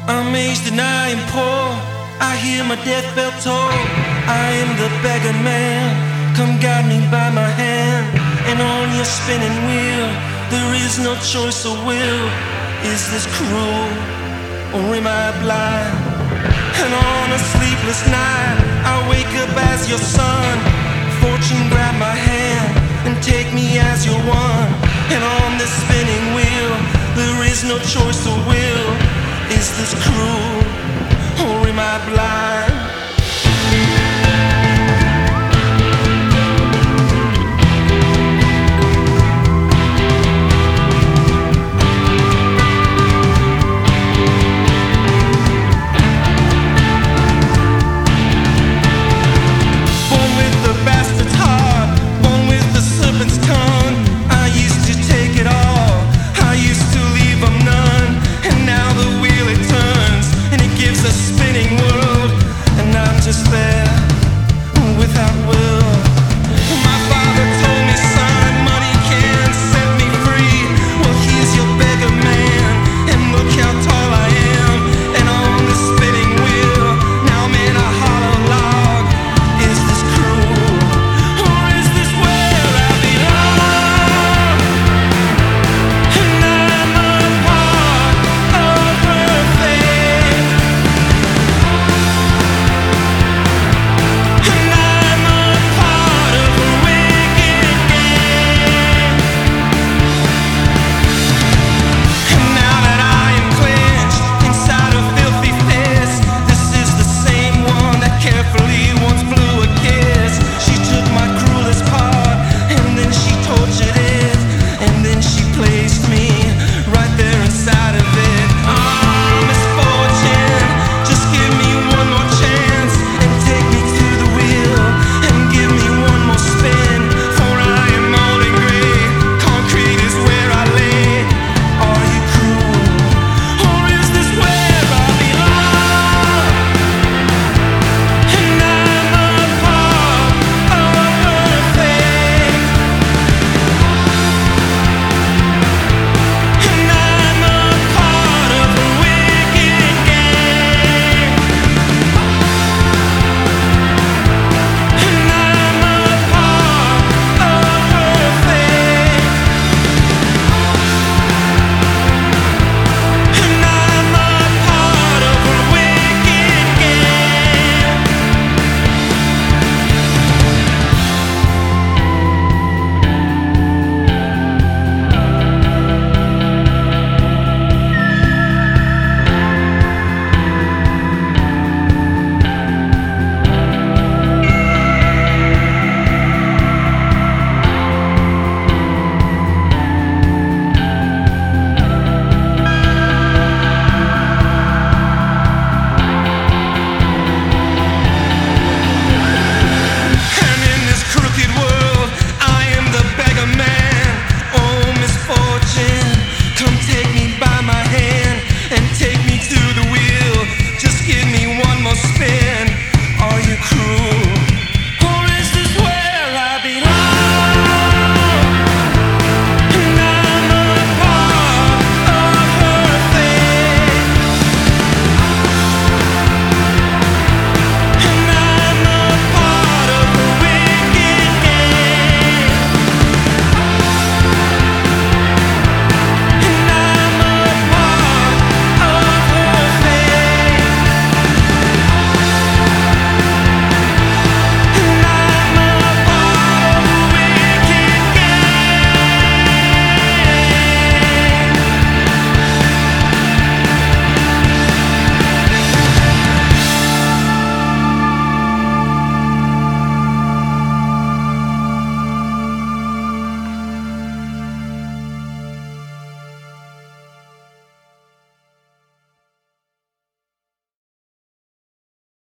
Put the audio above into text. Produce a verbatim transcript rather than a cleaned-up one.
I'm aged and I am poor. I hear my death bell toll. I am the beggar man. Come guide me by my hand. And on your spinning wheel, there is no choice or will. Is this cruel or am I blind? And on a sleepless night, I wake up as your son. Fortune grab my hand and take me as your one. And on this spinning wheel, there is no choice or will. Is this cruel or am I blind?